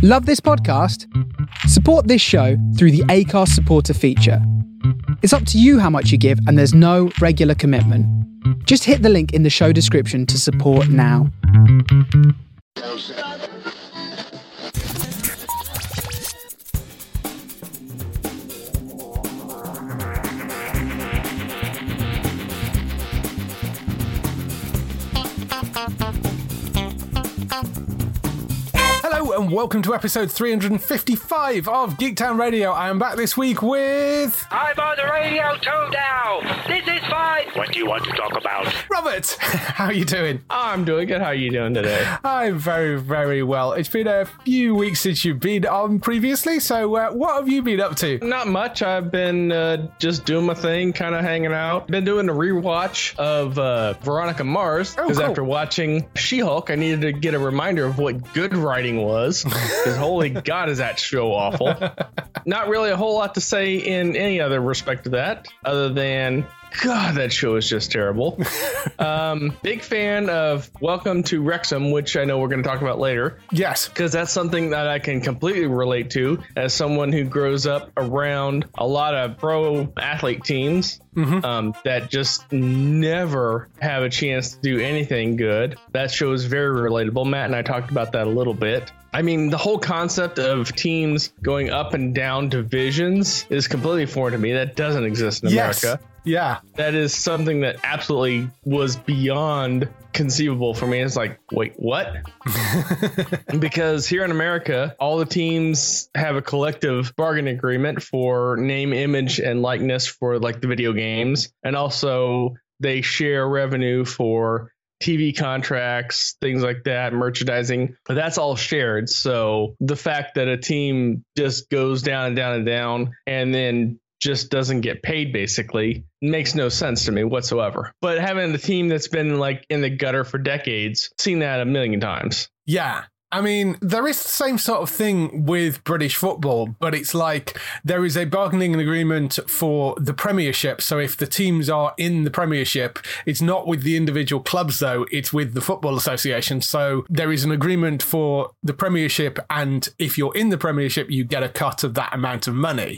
Love this podcast? Support this show through the Acast supporter feature. It's up to you how much you give, and there's no regular commitment. Just hit the link in the show description to support now. Hello and welcome to episode 355 of Geektown Radio. I am back this week with... I'm on the radio too now. This is fine. What do you want to talk about? Robert. How are you doing? I'm doing good. How are you doing today? I'm very, very well. It's been a few weeks since you've been on previously, so what have you been up to? Not much. I've been just doing my thing, kind of hanging out. Been doing a rewatch of Veronica Mars, because after watching She-Hulk, I needed to get a reminder of what good writing was, because holy God, is that show awful. Not really a whole lot to say in any other respect to that, other than... God, that show is just terrible. Big fan of Welcome to Wrexham, which I know we're going to talk about later. Yes. Because that's something that I can completely relate to as someone who grows up around a lot of pro athlete teams that just never have a chance to do anything good. That show is very relatable. Matt and I talked about that a little bit. I mean, the whole concept of teams going up and down divisions is completely foreign to me. That doesn't exist in America. Yeah. That is something that absolutely was beyond conceivable for me. It's like, wait, what? Because here in America, all the teams have a collective bargaining agreement for name, image, and likeness for like the video games. And also they share revenue for TV contracts, things like that, merchandising, but that's all shared. So the fact that a team just goes down and down and down and then just doesn't get paid basically makes no sense to me whatsoever. But having a team that's been like in the gutter for decades, seen that a million times. Yeah. I mean, there is the same sort of thing with British football, but it's like there is a bargaining agreement for the Premiership. So if the teams are in the Premiership, it's not with the individual clubs, though. It's with the Football Association. So there is an agreement for the Premiership. And if you're in the Premiership, you get a cut of that amount of money.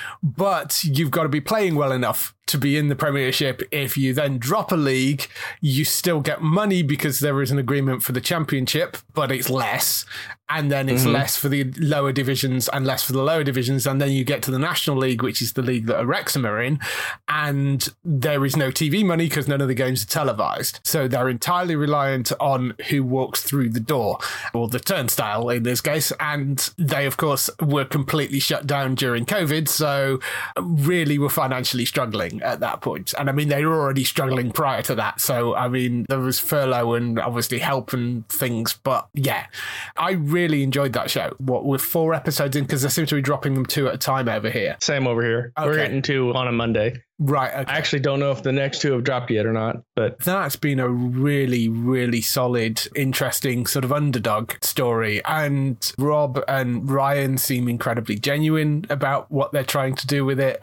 But you've got to be playing well enough to be in the Premiership. If you then drop a league, you still get money because there is an agreement for the Championship, but it's less. And then it's less for the lower divisions and less for the lower divisions. And then you get to the National League, which is the league that Wrexham are in. And there is no TV money because none of the games are televised. So they're entirely reliant on who walks through the door, or the turnstile in this case. And they, of course, were completely shut down during COVID. So really were financially struggling at that point. And I mean, they were already struggling prior to that. So, I mean, there was furlough and obviously help and things. But yeah, I really enjoyed that show. What, with 4 episodes in, because I seem to be dropping them 2 at a time over here. Same over here. Okay. We're getting 2 on a Monday. Right. Okay. I actually don't know if the next 2 have dropped yet or not, but that's been a really, really solid, interesting sort of underdog story. And Rob and Ryan seem incredibly genuine about what they're trying to do with it.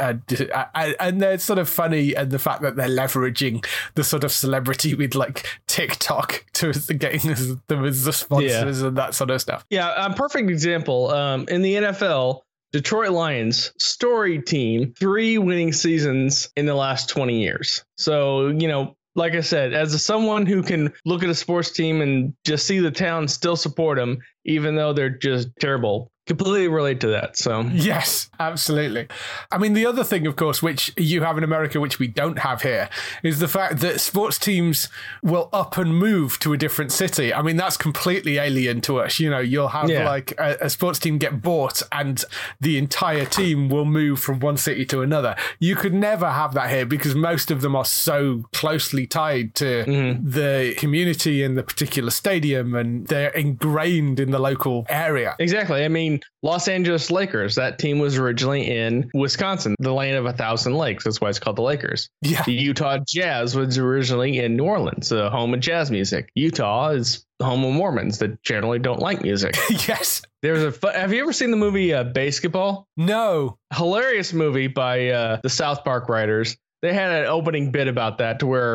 And they're sort of funny, and the fact that they're leveraging the sort of celebrity with like TikTok to getting them as the sponsors and that sort of stuff. Yeah, a perfect example. In the NFL, Detroit Lions, story team, 3 winning seasons in the last 20 years. So, you know, like I said, as someone who can look at a sports team and just see the town still support them, even though they're just terrible, completely relate to that. So yes, absolutely. I mean, the other thing, of course, which you have in America, which we don't have here, is the fact that sports teams will up and move to a different city. I mean, that's completely alien to us. You know, you'll have like a sports team get bought and the entire team will move from one city to another. You could never have that here because most of them are so closely tied to the community in the particular stadium, and they're ingrained in the local area. Exactly. I mean, Los Angeles Lakers, that team was originally in Wisconsin, the land of 1,000 lakes. That's why it's called the Lakers. Yeah. The Utah Jazz was originally in New Orleans, the home of jazz music. Utah is the home of Mormons that generally don't like music. Yes. Have you ever seen the movie Basketball? No. Hilarious movie by the South Park writers. They had an opening bit about that to where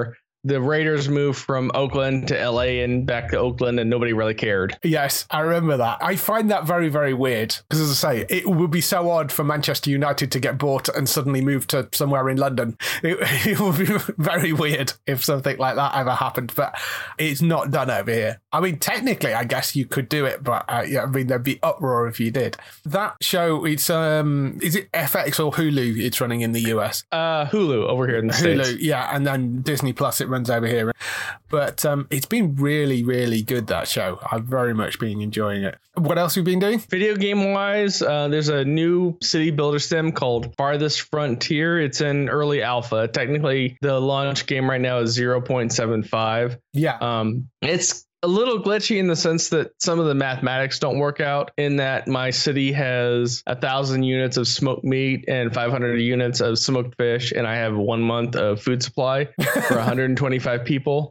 the Raiders moved from Oakland to LA and back to Oakland, and nobody really cared. Yes, I remember that. I find that very, very weird. Because as I say, it would be so odd for Manchester United to get bought and suddenly move to somewhere in London. It would be very weird if something like that ever happened, but it's not done over here. I mean, technically, I guess you could do it, but yeah, I mean, there'd be uproar if you did. That show, it's is it FX or Hulu it's running in the US? Hulu over here in the States. Hulu, yeah, and then Disney Plus it runs over here. But it's been really, really good, that show. I've very much been enjoying it. What else have you been doing? Video game wise, there's a new city builder sim called Farthest Frontier. It's in early alpha. Technically, the launch game right now is 0.75. Yeah. It's a little glitchy in the sense that some of the mathematics don't work out, in that my city has 1,000 units of smoked meat and 500 units of smoked fish, and I have 1 month of food supply for 125 people.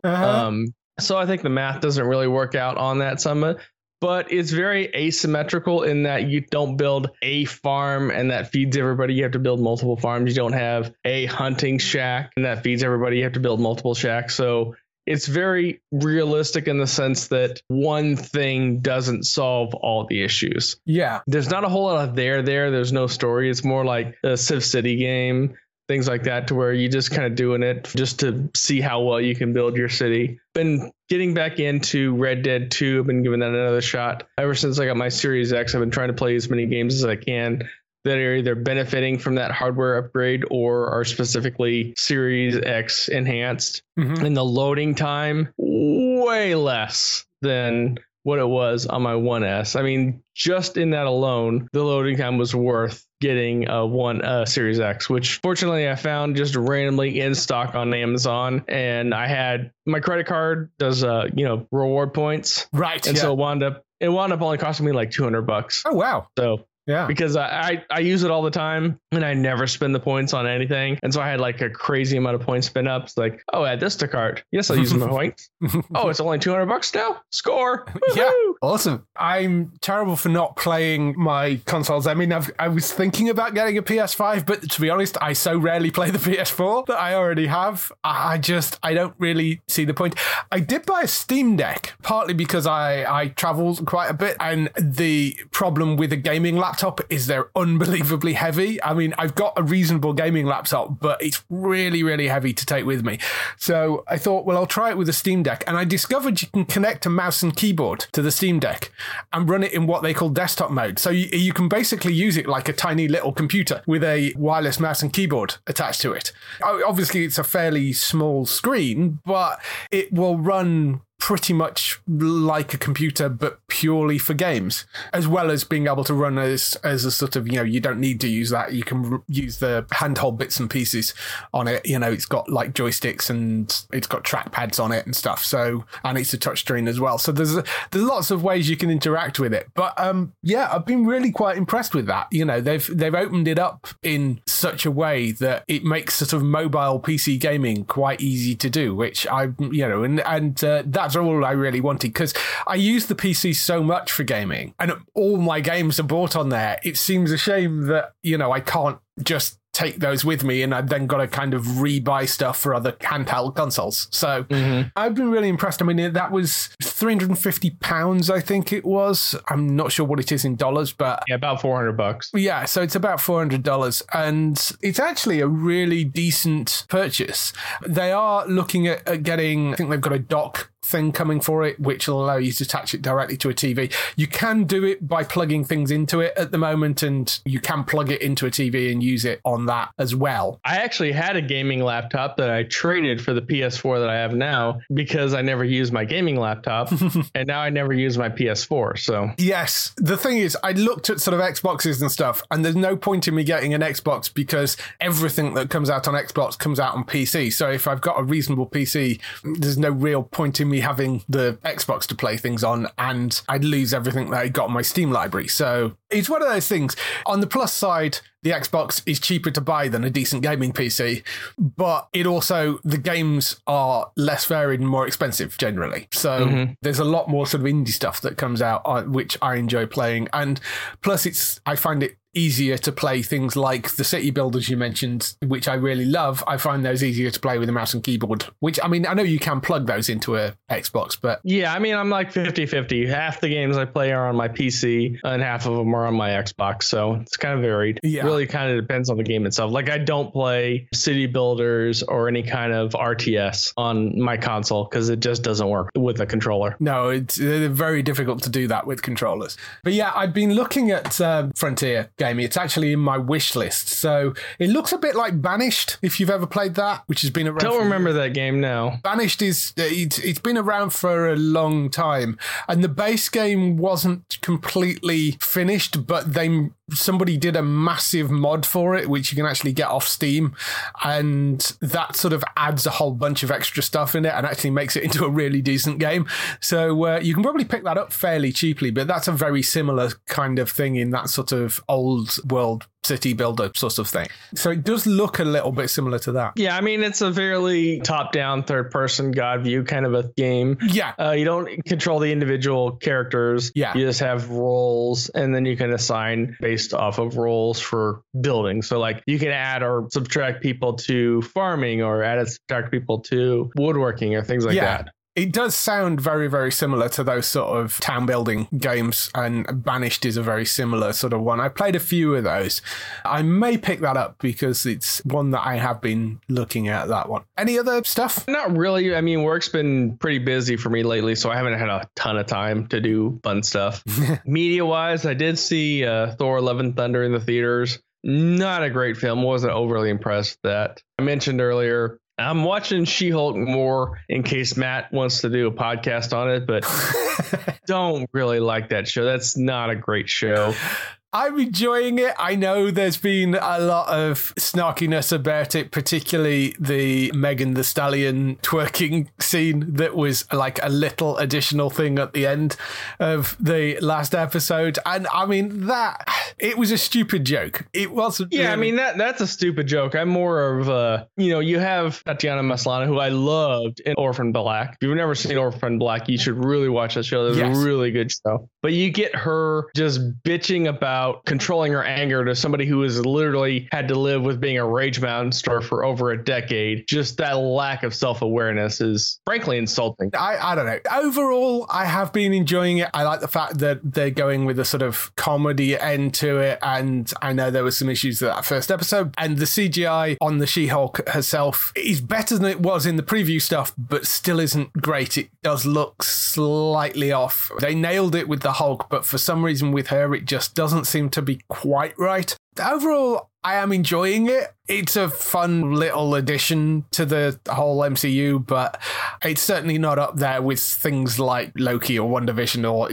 So I think the math doesn't really work out on that summit. But it's very asymmetrical in that you don't build a farm and that feeds everybody. You have to build multiple farms. You don't have a hunting shack and that feeds everybody. You have to build multiple shacks. So it's very realistic in the sense that one thing doesn't solve all the issues. Yeah. There's not a whole lot of there. There's no story. It's more like a Civ City game, things like that, to where you just kind of doing it just to see how well you can build your city. Been getting back into Red Dead 2. I've been giving that another shot. Ever since I got my Series X, I've been trying to play as many games as I can that are either benefiting from that hardware upgrade or are specifically Series X enhanced. And the loading time, way less than what it was on my 1S. I mean, just in that alone, the loading time was worth getting a Series X, which fortunately I found just randomly in stock on Amazon. And I had my credit card does reward points, right? And so it wound up only costing me like $200. Oh wow! So. Yeah, because I use it all the time and I never spend the points on anything. And so I had like a crazy amount of points spin up. It's like, oh, add this to cart. Yes, I'll use my points. Oh, it's only $200 now. Score. Woo-hoo! Yeah, awesome. I'm terrible for not playing my consoles. I mean, I was thinking about getting a PS5, but to be honest, I so rarely play the PS4 that I already have. I don't really see the point. I did buy a Steam Deck, partly because I travel quite a bit, and the problem with a gaming laptop is they're unbelievably heavy. I mean, I've got a reasonable gaming laptop, but it's really, really heavy to take with me. So I thought, well, I'll try it with a Steam Deck. And I discovered you can connect a mouse and keyboard to the Steam Deck and run it in what they call desktop mode. So you can basically use it like a tiny little computer with a wireless mouse and keyboard attached to it. Obviously, it's a fairly small screen, but it will run pretty much like a computer, but purely for games, as well as being able to run as a sort of, you don't need to use that. You can use the handheld bits and pieces on it. It's got like joysticks and it's got trackpads on it and stuff. So, and it's a touchscreen as well. So there's lots of ways you can interact with it. But yeah, I've been really quite impressed with that. They've opened it up in such a way that it makes sort of mobile PC gaming quite easy to do, which that's all I really wanted, because I use the PC so much for gaming and all my games are bought on there. It seems a shame that, I can't just take those with me and I've then got to kind of rebuy stuff for other handheld consoles. So I've been really impressed. I mean, that was £350, I think it was. I'm not sure what it is in dollars, but yeah, about $400. Yeah, so it's about $400 and it's actually a really decent purchase. They are looking at getting, I think they've got a dock thing coming for it, which will allow you to attach it directly to a TV. You can do it by plugging things into it at the moment, and you can plug it into a TV and use it on that as well. I actually had a gaming laptop that I traded for the PS4 that I have now because I never used my gaming laptop and now I never use my PS4. So yes, the thing is, I looked at sort of Xboxes and stuff, and there's no point in me getting an Xbox because everything that comes out on Xbox comes out on PC. So if I've got a reasonable PC, there's no real point in me having the Xbox to play things on, and I'd lose everything that I got in my Steam library. So it's one of those things. On the plus side, the Xbox is cheaper to buy than a decent gaming PC, but it also, the games are less varied and more expensive generally. So there's a lot more sort of indie stuff that comes out, which I enjoy playing. And plus I find it easier to play things like the city builders you mentioned, which I really love. I find those easier to play with a mouse and keyboard, which, I mean, I know you can plug those into a Xbox, but... Yeah, I mean, I'm like 50-50. Half the games I play are on my PC and half of them are on my Xbox. So it's kind of varied. Yeah. Really kind of depends on the game itself. Like, I don't play city builders or any kind of RTS on my console because it just doesn't work with a controller. No, it's very difficult to do that with controllers. But yeah, I've been looking at Frontier Gaming. It's actually in my wish list. So it looks a bit like Banished, if you've ever played that, which has been around. Don't remember that game now. Banished it's been around for a long time, and the base game wasn't completely finished, but somebody did a massive mod for it, which you can actually get off Steam, and that sort of adds a whole bunch of extra stuff in it and actually makes it into a really decent game. So you can probably pick that up fairly cheaply, but that's a very similar kind of thing in that sort of old world city builder sort of thing. So it does look a little bit similar to that. Yeah, I mean, it's a fairly top-down, third-person God view kind of a game. Yeah. You don't control the individual characters. Yeah. You just have roles, and then you can assign based off of roles for building. So, like, you can add or subtract people to farming or add and subtract people to woodworking or things like that. It does sound very, very similar to those sort of town building games, and Banished is a very similar sort of one. I played a few of those. I may pick that up because it's one that I have been looking at, that one. Any other stuff? Not really. I mean, work's been pretty busy for me lately, so I haven't had a ton of time to do fun stuff. Media-wise, I did see Thor: Love and Thunder in the theaters. Not a great film. Wasn't overly impressed with that. I mentioned earlier, I'm watching She-Hulk more in case Matt wants to do a podcast on it, but don't really like that show. That's not a great show. I'm enjoying it. I know there's been a lot of snarkiness about it, particularly the Megan Thee Stallion twerking scene that was like a little additional thing at the end of the last episode. And I mean, it was a stupid joke. It wasn't. Yeah, really... I mean, that's a stupid joke. I'm more of you have Tatiana Maslany, who I loved in Orphan Black. If you've never seen Orphan Black, you should really watch that show. It's a really good show. But you get her just bitching about controlling her anger to somebody who has literally had to live with being a rage monster for over a decade. Just that lack of self-awareness is frankly insulting. I don't know. Overall, I have been enjoying it. I like the fact that they're going with a sort of comedy end to it. And I know there were some issues with that first episode. And the CGI on the She-Hulk herself is better than it was in the preview stuff, but still isn't great. It does look slightly off. They nailed it with the Hulk, but for some reason with her, it just doesn't seem to be quite right. Overall, I am enjoying it. It's a fun little addition to the whole MCU, but it's certainly not up there with things like Loki or WandaVision or,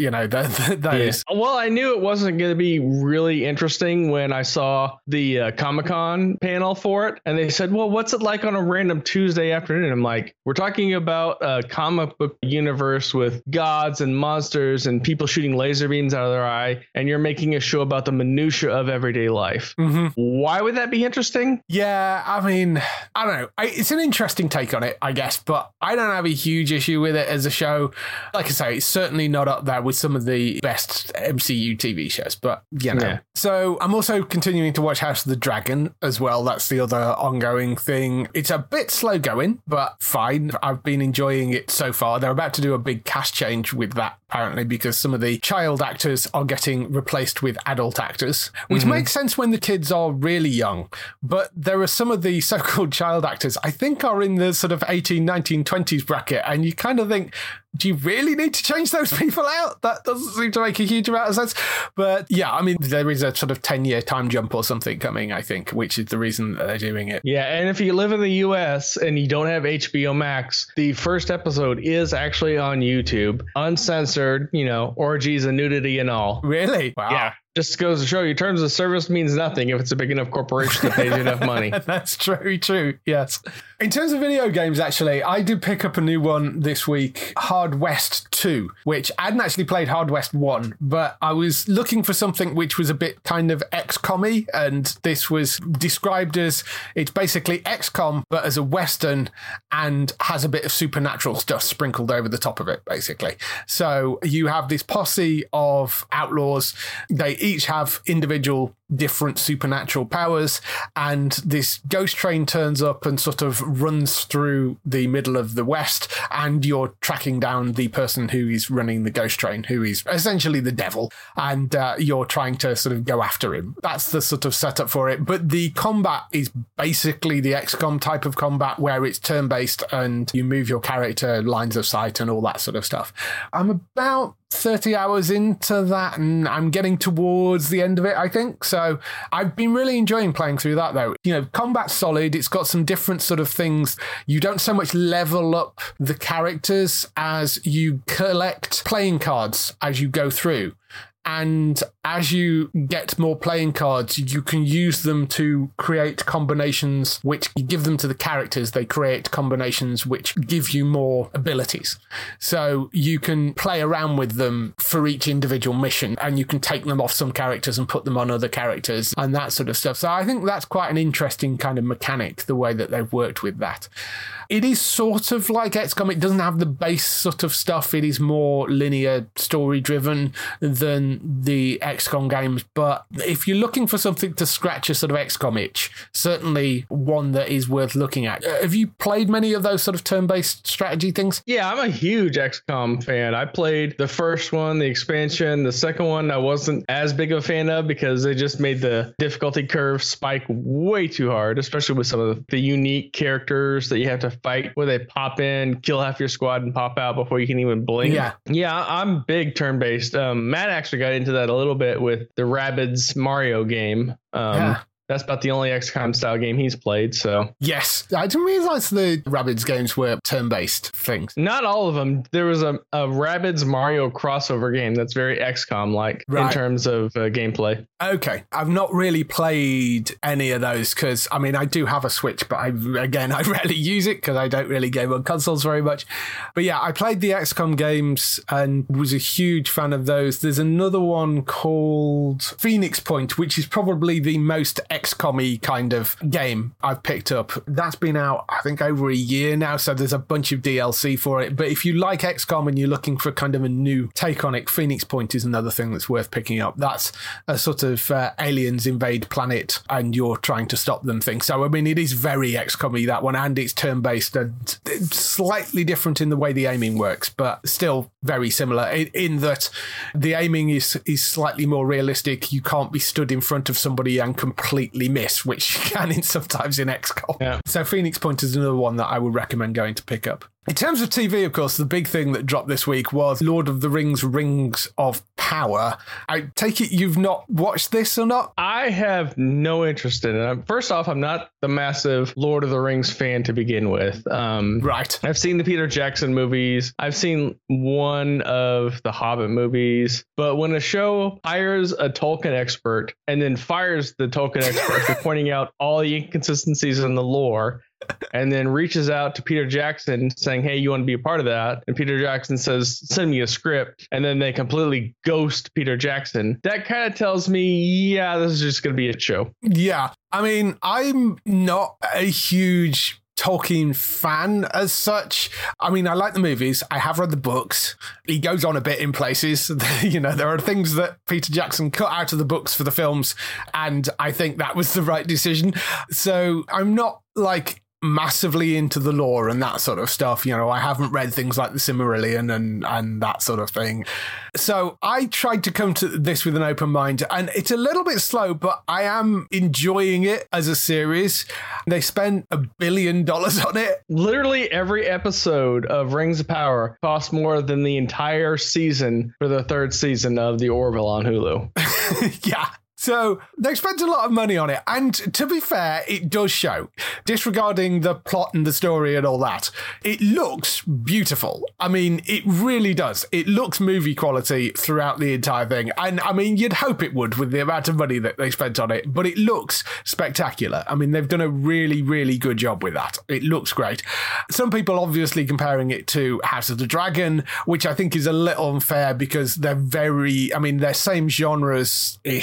those. Yeah. Well, I knew it wasn't going to be really interesting when I saw the Comic-Con panel for it. And they said, well, what's it like on a random Tuesday afternoon? I'm like, we're talking about a comic book universe with gods and monsters and people shooting laser beams out of their eye. And you're making a show about the minutia of everyday life. Mm-hmm. Why would that be interesting? Yeah, I mean, I don't know. It's an interesting take on it, I guess, but I don't have a huge issue with it as a show. Like I say, it's certainly not up there with some of the best MCU TV shows, but, Yeah. So I'm also continuing to watch House of the Dragon as well. That's the other ongoing thing. It's a bit slow going, but fine. I've been enjoying it so far. They're about to do a big cast change with that, apparently, because some of the child actors are getting replaced with adult actors, which makes sense when the kids are really young. But there are some of the so-called child actors I think are in the sort of 18, 19, 20s bracket, and you kind of think, do you really need to change those people out? That doesn't seem to make a huge amount of sense. But yeah, I mean, there is a sort of 10-year time jump or something coming, I think, which is the reason that they're doing it. Yeah, and if you live in the US and you don't have HBO Max, the first episode is actually on YouTube, uncensored, orgies and nudity and all. Really? Wow. Yeah. Just goes to show you, terms of service means nothing if it's a big enough corporation that pays you enough money. That's very true, yes. In terms of video games, actually, I did pick up a new one this week, Hard West 2, which I hadn't actually played Hard West 1, but I was looking for something which was a bit kind of XCOM-y, and this was described as, it's basically XCOM, but as a Western, and has a bit of supernatural stuff sprinkled over the top of it, basically. So you have this posse of outlaws. They each have individual different supernatural powers, and this ghost train turns up and sort of runs through the middle of the West, and you're tracking down the person who is running the ghost train, who is essentially the devil, and you're trying to sort of go after him. That's the sort of setup for it. But the combat is basically the XCOM type of combat, where it's turn-based and you move your character lines of sight and all that sort of stuff. I'm about 30 hours into that, and I'm getting towards the end of it, I think. So I've been really enjoying playing through that, though. You know, combat's solid. It's got some different sort of things. You don't so much level up the characters as you collect playing cards as you go through. And as you get more playing cards, you can use them to create combinations which you give them to the characters. They create combinations which give you more abilities. So you can play around with them for each individual mission, and you can take them off some characters and put them on other characters and that sort of stuff. So I think that's quite an interesting kind of mechanic, the way that they've worked with that. It is sort of like XCOM. It doesn't have the base sort of stuff. It is more linear story driven than the XCOM games. But if you're looking for something to scratch a sort of XCOM itch, certainly one that is worth looking at. Have you played many of those sort of turn-based strategy things? Yeah, I'm a huge XCOM fan. I played the first one, the expansion. The second one I wasn't as big of a fan of because they just made the difficulty curve spike way too hard, especially with some of the unique characters that you have to fight where they pop in, kill half your squad and pop out before you can even blink. Yeah, I'm big turn-based. Matt actually got into that a little bit with the Rabbids Mario game. That's about the only XCOM style game he's played. So yes, I didn't realize the Rabbids games were turn-based things. Not all of them. There was a Rabbids Mario crossover game that's very XCOM like in terms of gameplay. Okay, I've not really played any of those because I mean I do have a Switch, but I rarely use it because I don't really game on consoles very much. But yeah, I played the XCOM games and was a huge fan of those. There's another one called Phoenix Point, which is probably the most XCOM-y kind of game I've picked up. That's been out, I think, over a year now, so there's a bunch of DLC for it. But if you like XCOM and you're looking for kind of a new take on it, Phoenix Point is another thing that's worth picking up. That's a sort of aliens invade planet and you're trying to stop them thing. So, I mean, it is very XCOM-y, that one, and it's turn-based and it's slightly different in the way the aiming works, but still very similar in that the aiming is slightly more realistic. You can't be stood in front of somebody and completely miss, which you can sometimes in XCOM. Yeah. So Phoenix Point is another one that I would recommend going to pick up. In terms of TV, of course, the big thing that dropped this week was Lord of the Rings, Rings of Power. I take it you've not watched this or not? I have no interest in it. First off, I'm not the massive Lord of the Rings fan to begin with. Right. I've seen the Peter Jackson movies. I've seen one of the Hobbit movies. But when a show hires a Tolkien expert and then fires the Tolkien expert for pointing out all the inconsistencies in the lore, and then reaches out to Peter Jackson saying, hey, you want to be a part of that? And Peter Jackson says, send me a script. And then they completely ghost Peter Jackson. That kind of tells me, yeah, this is just going to be a show. Yeah. I mean, I'm not a huge Tolkien fan as such. I mean, I like the movies. I have read the books. He goes on a bit in places. You know, there are things that Peter Jackson cut out of the books for the films, and I think that was the right decision. So I'm not like massively into the lore and that sort of stuff. You know, I haven't read things like the Silmarillion and that sort of thing. So I tried to come to this with an open mind, and it's a little bit slow, but I am enjoying it as a series. They spent $1 billion on it. Literally every episode of Rings of Power cost more than the entire season for the third season of The Orville on Hulu. Yeah. So they spent a lot of money on it. And to be fair, it does show. Disregarding the plot and the story and all that, it looks beautiful. I mean, it really does. It looks movie quality throughout the entire thing. And I mean, you'd hope it would with the amount of money that they spent on it. But it looks spectacular. I mean, they've done a really, really good job with that. It looks great. Some people obviously comparing it to House of the Dragon, which I think is a little unfair because they're same genres-ish, but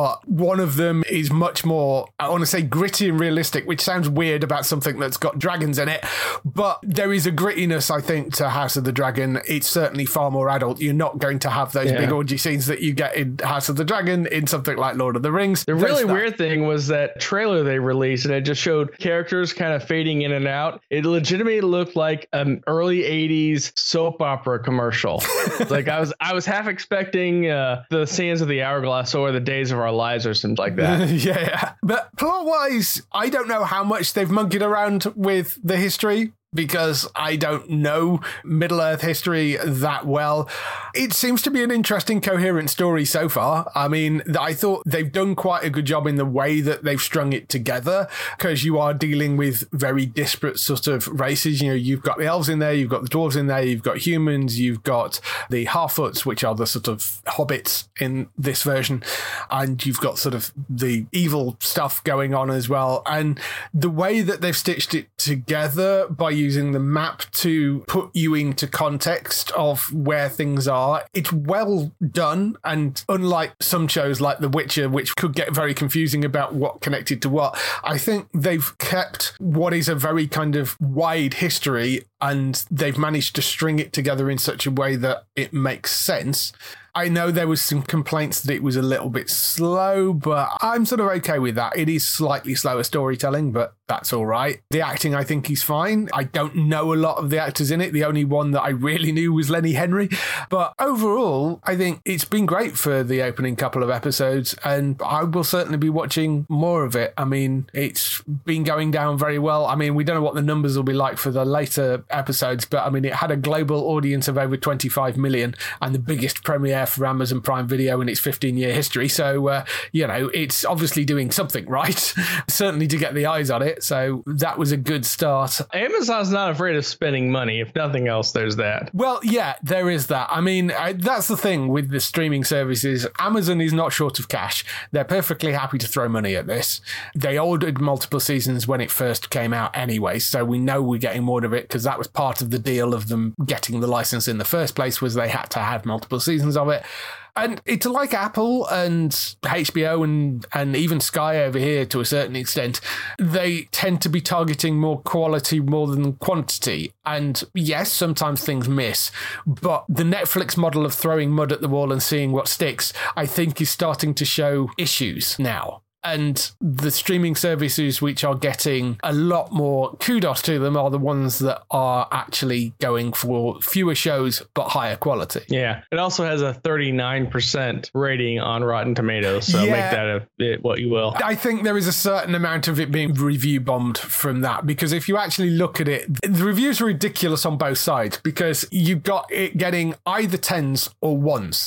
but one of them is much more, I want to say, gritty and realistic, which sounds weird about something that's got dragons in it, but there is a grittiness, I think, to House of the Dragon. It's certainly far more adult. You're not going to have those big orgy scenes that you get in House of the Dragon in something like Lord of the Rings. The really weird thing was that trailer they released, and it just showed characters kind of fading in and out. It legitimately looked like an early 80s soap opera commercial. Like I was half expecting the Sands of the Hourglass or the Days of Our Lives or something like that. Yeah. But plot-wise, I don't know how much they've monkeyed around with the history, because I don't know Middle-earth history that well. It seems to be an interesting, coherent story so far. I mean, I thought they've done quite a good job in the way that they've strung it together, because you are dealing with very disparate sort of races. You know, you've got the elves in there, you've got the dwarves in there, you've got humans, you've got the Harfoots, which are the sort of hobbits in this version, and you've got sort of the evil stuff going on as well. And the way that they've stitched it together by using the map to put you into context of where things are, it's well done. And unlike some shows like The Witcher, which could get very confusing about what connected to what, I think they've kept what is a very kind of wide history, and they've managed to string it together in such a way that it makes sense. I know there was some complaints that it was a little bit slow, but I'm sort of okay with that. It is slightly slower storytelling, but that's all right. The acting, I think, is fine. I don't know a lot of the actors in it. The only one that I really knew was Lenny Henry. But overall, I think it's been great for the opening couple of episodes, and I will certainly be watching more of it. I mean, it's been going down very well. I mean, we don't know what the numbers will be like for the later episodes, but I mean, it had a global audience of over 25 million and the biggest premiere for Amazon Prime Video in its 15-year history. So, you know, it's obviously doing something right, certainly to get the eyes on it. So that was a good start. Amazon's not afraid of spending money. If nothing else, there's that. Well, yeah, there is that. I mean, that's the thing with the streaming services. Amazon is not short of cash. They're perfectly happy to throw money at this. They ordered multiple seasons when it first came out anyway, so we know we're getting more of it, because that was part of the deal of them getting the license in the first place, was they had to have multiple seasons of it. And it's like Apple and HBO and even Sky over here to a certain extent. They tend to be targeting more quality more than quantity. And yes, sometimes things miss. But the Netflix model of throwing mud at the wall and seeing what sticks, I think, is starting to show issues now. And the streaming services which are getting a lot more kudos to them are the ones that are actually going for fewer shows but higher quality. Yeah. It also has a 39% rating on Rotten Tomatoes. So make that what you will. I think there is a certain amount of it being review bombed from that, because if you actually look at it, the reviews are ridiculous on both sides, because you've got it getting either 10s or 1s.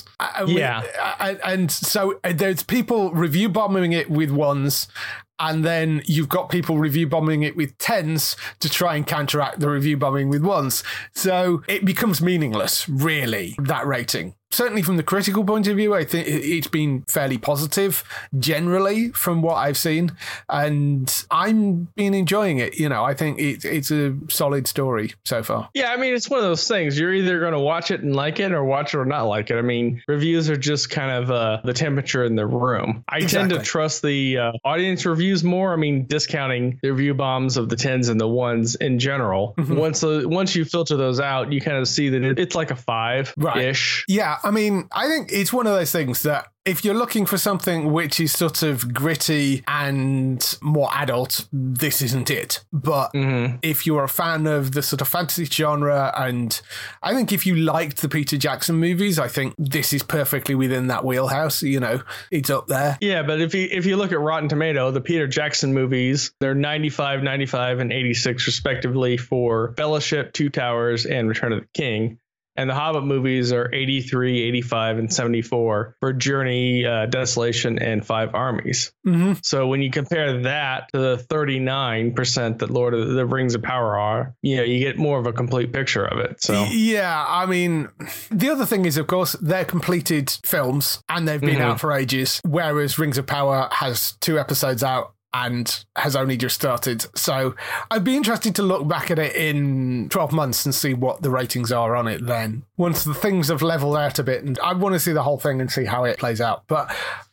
And so there's people review bombing it with 1s, and then you've got people review bombing it with 10s to try and counteract the review bombing with 1s. So it becomes meaningless, really, that rating. Certainly from the critical point of view, I think it's been fairly positive generally from what I've seen, and I'm been enjoying it. You know, I think it's a solid story so far. Yeah, I mean, it's one of those things. You're either going to watch it and like it or watch it or not like it. I mean, reviews are just kind of the temperature in the room. I tend to trust the audience reviews more. I mean, discounting the review bombs of the 10s and the 1s in general. Mm-hmm. Once you filter those out, you kind of see that it's like a 5-ish. Right. Yeah. I mean, I think it's one of those things that if you're looking for something which is sort of gritty and more adult, this isn't it. But if you're a fan of the sort of fantasy genre, and I think if you liked the Peter Jackson movies, I think this is perfectly within that wheelhouse. You know, it's up there. Yeah, but if you look at Rotten Tomato, the Peter Jackson movies, they're 95, 95, and 86 respectively for Fellowship, Two Towers, and Return of the King. And the Hobbit movies are 83, 85, and 74 for Journey, Desolation, and Five Armies. Mm-hmm. So when you compare that to the 39% that Lord of the Rings of Power are, you know, you get more of a complete picture of it. So yeah, I mean, the other thing is, of course, they're completed films and they've been out for ages, whereas Rings of Power has 2 episodes out and has only just started. So I'd be interested to look back at it in 12 months and see what the ratings are on it then, once the things have leveled out a bit. And I want to see the whole thing and see how it plays out. But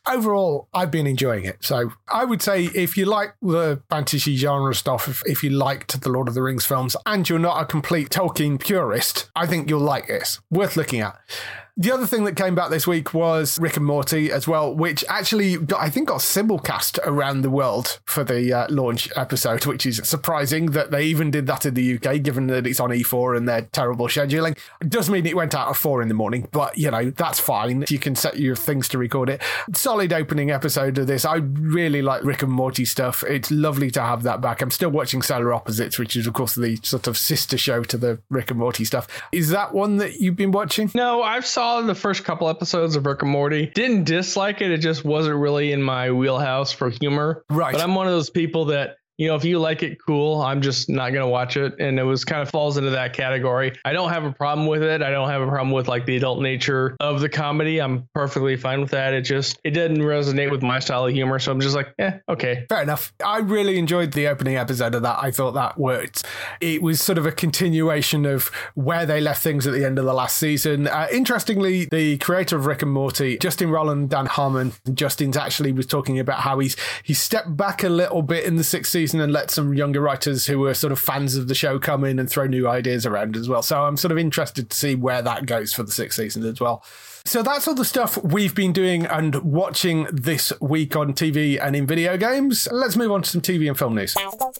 overall, I've been enjoying it. So I would say if you like the fantasy genre stuff, if you liked the Lord of the Rings films and you're not a complete Tolkien purist, I think you'll like this. Worth looking at. The other thing that came back this week was Rick and Morty as well, which actually I think got simulcast around the world for the launch episode, which is surprising that they even did that in the UK, given that it's on E4 and their terrible scheduling. It does mean it went out at 4 a.m, but, you know, that's fine. You can set your things to record it. Solid opening episode of this. I really like Rick and Morty stuff. It's lovely to have that back. I'm still watching Solar Opposites, which is, of course, the sort of sister show to the Rick and Morty stuff. Is that one that you've been watching? No, I've saw the first couple episodes of Rick and Morty. Didn't dislike it. It just wasn't really in my wheelhouse for humor. Right. But I'm one of those people that, you know, if you like it, cool. I'm just not going to watch it. And it was kind of falls into that category. I don't have a problem with it. I don't have a problem with like the adult nature of the comedy. I'm perfectly fine with that. It didn't resonate with my style of humor. So I'm just like, okay. Fair enough. I really enjoyed the opening episode of that. I thought that worked. It was sort of a continuation of where they left things at the end of the last season. Interestingly, the creator of Rick and Morty, Justin Roiland, Dan Harmon, Justin's actually was talking about how he stepped back a little bit in the 6th season and let some younger writers who were sort of fans of the show come in and throw new ideas around as well. So I'm sort of interested to see where that goes for the 6th season as well. So that's all the stuff we've been doing and watching this week on TV and in video games. Let's move on to some TV and film news.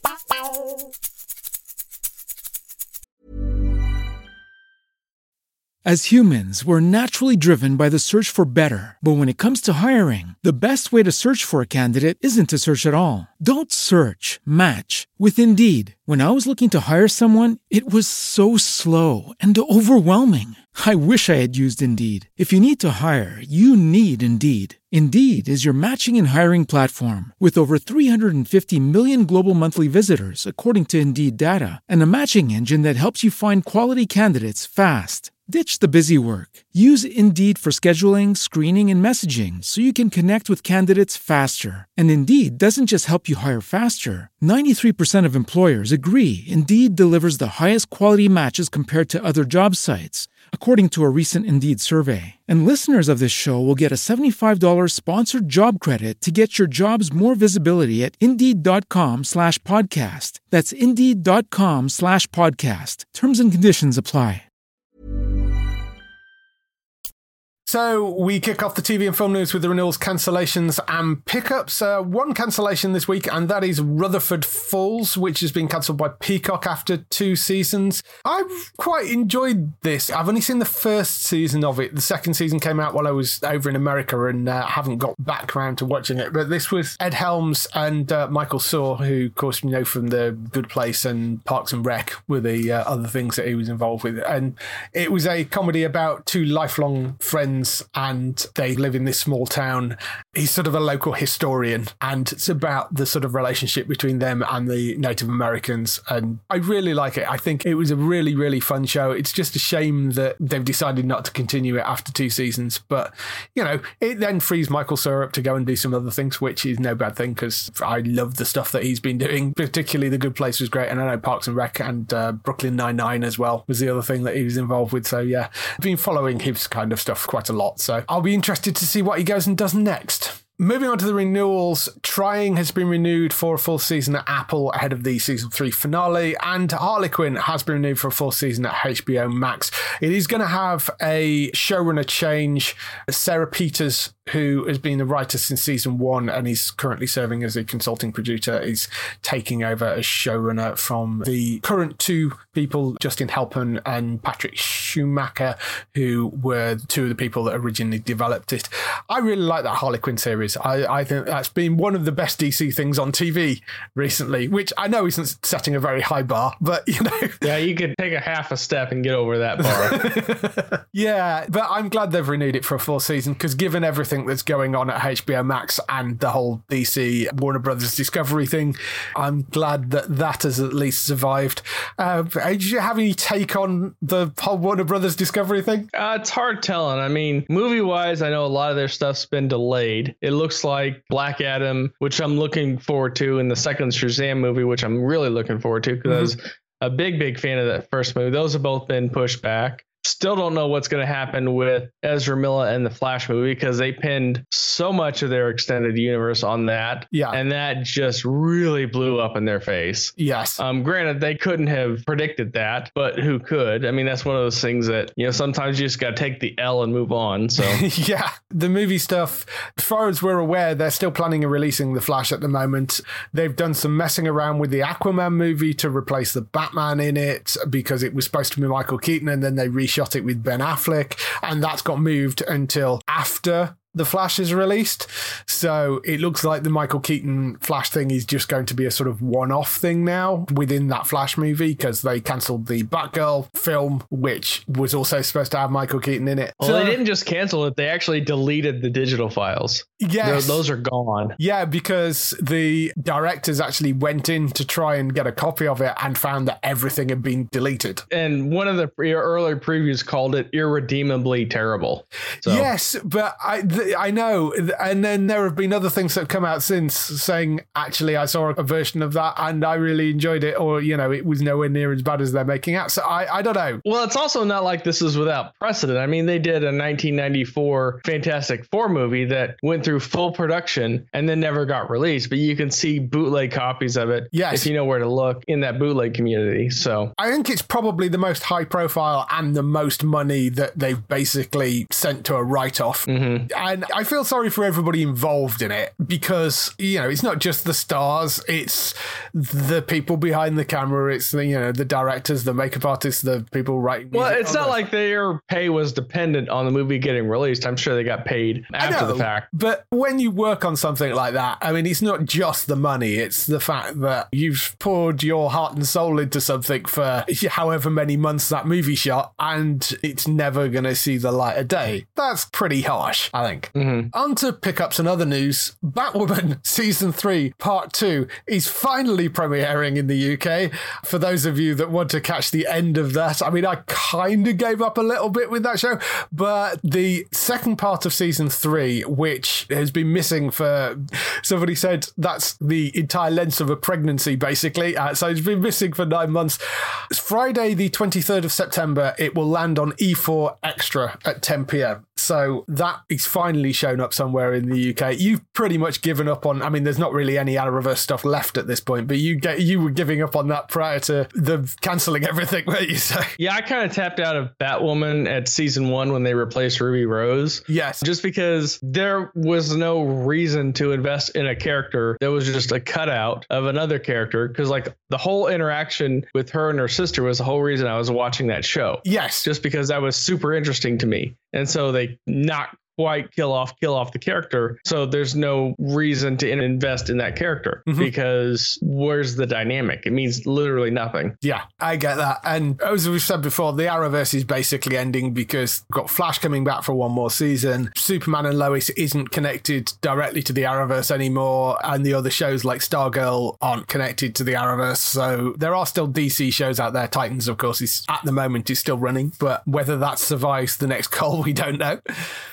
As humans, we're naturally driven by the search for better. But when it comes to hiring, the best way to search for a candidate isn't to search at all. Don't search, match with Indeed. When I was looking to hire someone, it was so slow and overwhelming. I wish I had used Indeed. If you need to hire, you need Indeed. Indeed is your matching and hiring platform with over 350 million global monthly visitors, according to Indeed data, and a matching engine that helps you find quality candidates fast. Ditch the busy work. Use Indeed for scheduling, screening, and messaging so you can connect with candidates faster. And Indeed doesn't just help you hire faster. 93% of employers agree Indeed delivers the highest quality matches compared to other job sites, according to a recent Indeed survey. And listeners of this show will get a $75 sponsored job credit to get your jobs more visibility at Indeed.com/podcast. That's Indeed.com/podcast. Terms and conditions apply. So we kick off the TV and film news with the renewals, cancellations and pickups. One cancellation this week, and that is Rutherford Falls, which has been cancelled by Peacock after 2 seasons. I've quite enjoyed this. I've only seen the first season of it. The second season came out while I was over in America and haven't got back around to watching it. But this was Ed Helms and Michael Sorr, who, of course, you know from The Good Place and Parks and Rec were the other things that he was involved with. And it was a comedy about 2 lifelong friends, and they live in this small town. He's sort of a local historian, and it's about the sort of relationship between them and the Native Americans. And I really like it. I think it was a really, really fun show. It's just a shame that they've decided not to continue it after 2 seasons. But, you know, it then frees Michael Sorr up to go and do some other things, which is no bad thing because I love the stuff that he's been doing. Particularly The Good Place was great. And I know Parks and Rec and Brooklyn Nine-Nine as well was the other thing that he was involved with. So, yeah, I've been following his kind of stuff quite a lot. So I'll be interested to see what he goes and does next. Moving on to the renewals, Trying has been renewed for a full season at Apple ahead of the season 3 finale, and Harlequin has been renewed for a full season at HBO Max. It is going to have a showrunner change. Sarah Peters, who has been the writer since season 1 and is currently serving as a consulting producer, is taking over as showrunner from the current 2 people, Justin Halpern and Patrick Schumacher, who were 2 of the people that originally developed it. I really like that Harlequin series. I think that's been one of the best DC things on TV recently, which I know isn't setting a very high bar, but you know. Yeah, you could take a half a step and get over that bar. Yeah, but I'm glad they've renewed it for a full season because given everything that's going on at HBO Max and the whole DC Warner Brothers Discovery thing, I'm glad that has at least survived. Did you have any take on the whole Warner Brothers Discovery thing? It's hard telling. I mean, movie-wise, I know a lot of their stuff's been delayed. It looks like Black Adam, which I'm looking forward to, and the second Shazam movie, which I'm really looking forward to because I was a big fan of that first movie. Those have both been pushed back. still don't know what's going to happen with Ezra Miller and the Flash movie because they pinned so much of their extended universe on that. Yeah. And that just really blew up in their face. Yes. Granted, they couldn't have predicted that, but who could? I mean, that's one of those things that, sometimes you just got to take the L and move on. So yeah, the movie stuff, as far as we're aware, they're still planning on releasing The Flash at the moment. They've done some messing around with the Aquaman movie to replace the Batman in it because it was supposed to be Michael Keaton and then they reshot it with Ben Affleck, and that's got moved until after The Flash is released. So it looks like the Michael Keaton Flash thing is just going to be a sort of one-off thing now within that Flash movie because they cancelled the Batgirl film, which was also supposed to have Michael Keaton in it. Well, they didn't just cancel it. They actually deleted the digital files. Yes. Those are gone. Yeah, because the directors actually went in to try and get a copy of it and found that everything had been deleted. And one of the earlier previews called it irredeemably terrible. So. Yes, but I know. And then there have been other things that have come out since saying, actually, I saw a version of that and I really enjoyed it, or, it was nowhere near as bad as they're making out. So I don't know. Well, it's also not like this is without precedent. I mean, they did a 1994 Fantastic Four movie that went through full production and then never got released, but you can see bootleg copies of it if you know where to look in that bootleg community. So I think it's probably the most high profile and the most money that they've basically sent to a write-off. Mm-hmm. And I feel sorry for everybody involved in it because, it's not just the stars, it's the people behind the camera, it's the directors, the makeup artists, the people writing music. Well, it's not like their pay was dependent on the movie getting released. I'm sure they got paid after the fact. But when you work on something like that, I mean, it's not just the money, it's the fact that you've poured your heart and soul into something for however many months that movie shot, and it's never going to see the light of day. That's pretty harsh, I think. Mm-hmm. On to pickups and other news. Batwoman Season 3 Part 2 is finally premiering in the UK. For those of you that want to catch the end of that, I mean, I kind of gave up a little bit with that show, but the second part of Season 3, which has been missing for, somebody said that's the entire length of a pregnancy, basically. So it's been missing for 9 months. It's Friday, the 23rd of September. It will land on E4 Extra at 10 p.m. So that is finally shown up somewhere in the UK. You've pretty much given up on, I mean, there's not really any Arrowverse stuff left at this point, but you were giving up on that prior to them cancelling everything, weren't you? So yeah, I kind of tapped out of Batwoman at Season 1 when they replaced Ruby Rose. Yes. Just because there was no reason to invest in a character that was just a cutout of another character, because like the whole interaction with her and her sister was the whole reason I was watching that show. Yes. Just because that was super interesting to me. And so they not quite kill off the character. So there's no reason to invest in that character because where's the dynamic? It means literally nothing. Yeah, I get that. And as we've said before, the Arrowverse is basically ending because we've got Flash coming back for one more season. Superman and Lois isn't connected directly to the Arrowverse anymore. And the other shows like Stargirl aren't connected to the Arrowverse. So there are still DC shows out there. Titans, of course, is at the moment is still running, but whether that survives the next call, we don't know.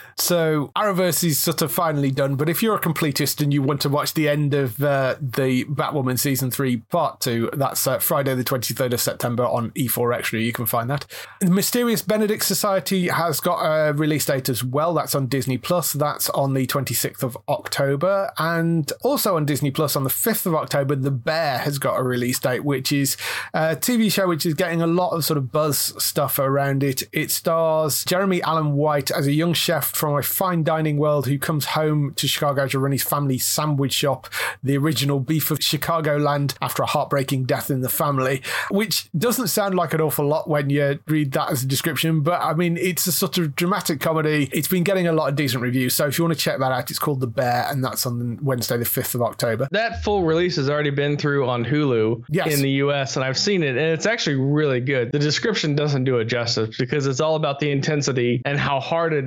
So Arrowverse is sort of finally done, but if you're a completist and you want to watch the end of the Batwoman Season 3 Part 2, that's Friday the 23rd of September on E4 Extra. You can find that. The Mysterious Benedict Society has got a release date as well. That's on Disney+. That's on the 26th of October. And also on Disney+, on the 5th of October, The Bear has got a release date, which is a TV show which is getting a lot of sort of buzz stuff around it. It stars Jeremy Allen White as a young chef from a fine dining world who comes home to Chicago to run his family's sandwich shop, the original beef of Chicagoland, after a heartbreaking death in the family, which doesn't sound like an awful lot when you read that as a description, but I mean, it's a sort of dramatic comedy. It's been getting a lot of decent reviews, so if you want to check that out, it's called The Bear, and that's on Wednesday the 5th of October. That full release has already been through on Hulu in the US, and I've seen it, and it's actually really good. The description doesn't do it justice because it's all about the intensity and how hard it is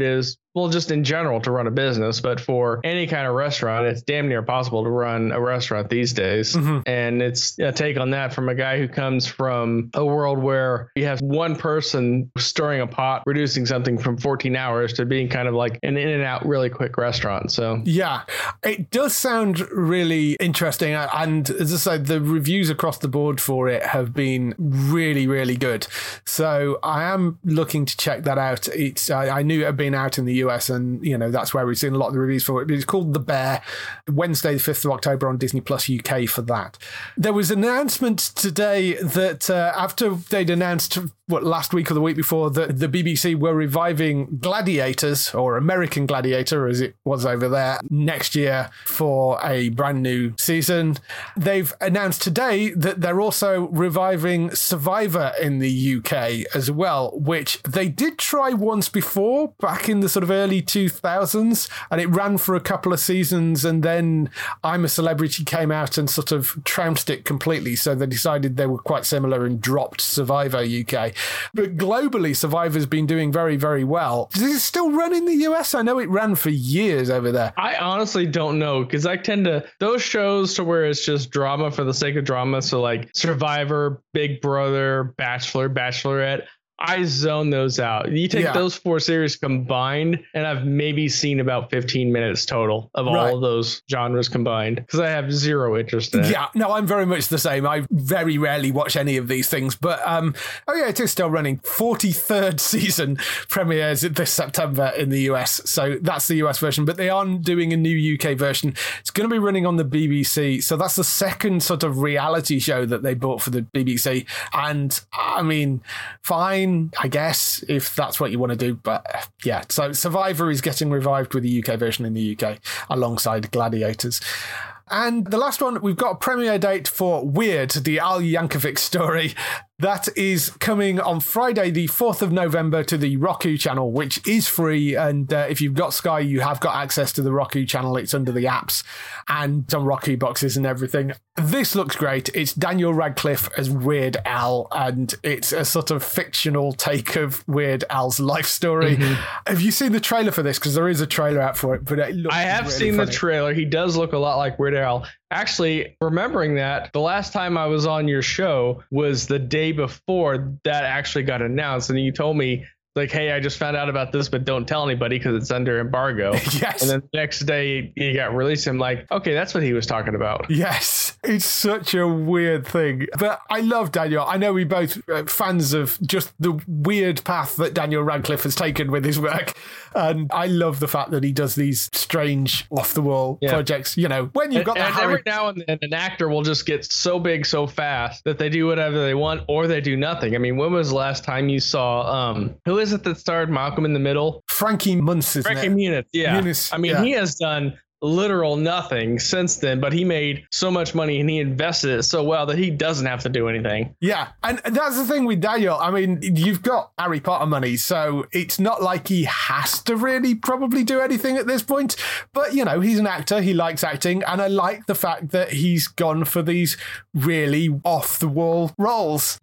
well, just in general to run a business, but for any kind of restaurant, it's damn near impossible to run a restaurant these days. And it's a take on that from a guy who comes from a world where you have one person stirring a pot, reducing something from 14 hours to being kind of like an in and out really quick restaurant. So yeah, it does sound really interesting. And as I said, the reviews across the board for it have been really, really good. So I am looking to check that out. I knew it had been out in the US, and that's where we've seen a lot of the reviews for it. It's called The Bear, Wednesday the 5th of October on Disney Plus UK for that. There was an announcement today that after they'd announced last week or the week before that the BBC were reviving Gladiators, or American Gladiator as it was over there, next year for a brand new season. They've announced today that they're also reviving Survivor in the UK as well, which they did try once before back in the sort of early 2000s, and it ran for a couple of seasons, and then I'm a Celebrity came out and sort of trounced it completely, so they decided they were quite similar and dropped Survivor UK. But globally, Survivor's been doing very, very well. Does it still run in the US? I know it ran for years over there. I honestly don't know, because I tend to, those shows to where it's just drama for the sake of drama, so like Survivor, Big Brother, Bachelor, Bachelorette, I zone those out. You take those 4 series combined, and I've maybe seen about 15 minutes total of all of those genres combined, because I have zero interest in it. Yeah, no, I'm very much the same. I very rarely watch any of these things, but it is still running. 43rd season premieres this September in the US, so that's the US version, but they are doing a new UK version. It's going to be running on the BBC, so that's the second sort of reality show that they bought for the BBC, and I mean, fine, I guess, if that's what you want to do. But yeah, so Survivor is getting revived with the UK version in the UK alongside Gladiators. And the last one, we've got a premiere date for Weird, the Al Yankovic story. That is coming on Friday, the 4th of November to the Roku channel, which is free. And if you've got Sky, you have got access to the Roku channel. It's under the apps and on Roku boxes and everything. This looks great. It's Daniel Radcliffe as Weird Al, and it's a sort of fictional take of Weird Al's life story. Have you seen the trailer for this? Because there is a trailer out for it, but it looks I have really seen funny. the trailer. He does look a lot like Weird Al. Actually, remembering that, the last time I was on your show was the day before that actually got announced, and you told me, like, hey, I just found out about this, but don't tell anybody because it's under embargo. Yes. And then the next day he got released. I'm like, okay, that's what he was talking about. Yes. It's such a weird thing. But I love Daniel. I know we both fans of just the weird path that Daniel Radcliffe has taken with his work. And I love the fact that he does these strange off-the-wall projects. When you've got that every now and then an actor will just get so big so fast that they do whatever they want, or they do nothing. I mean, when was the last time you saw who is it that starred Malcolm in the Middle? Frankie Muniz, isn't Frankie it? Muniz, yeah. Muniz, I mean, he has done literal nothing since then, but he made so much money and he invested it so well that he doesn't have to do anything. Yeah, and that's the thing with Daniel. I mean, you've got Harry Potter money, so it's not like he has to really probably do anything at this point. But, he's an actor. He likes acting. And I like the fact that he's gone for these really off-the-wall roles.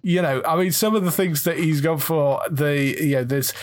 I mean, some of the things that he's gone for, there's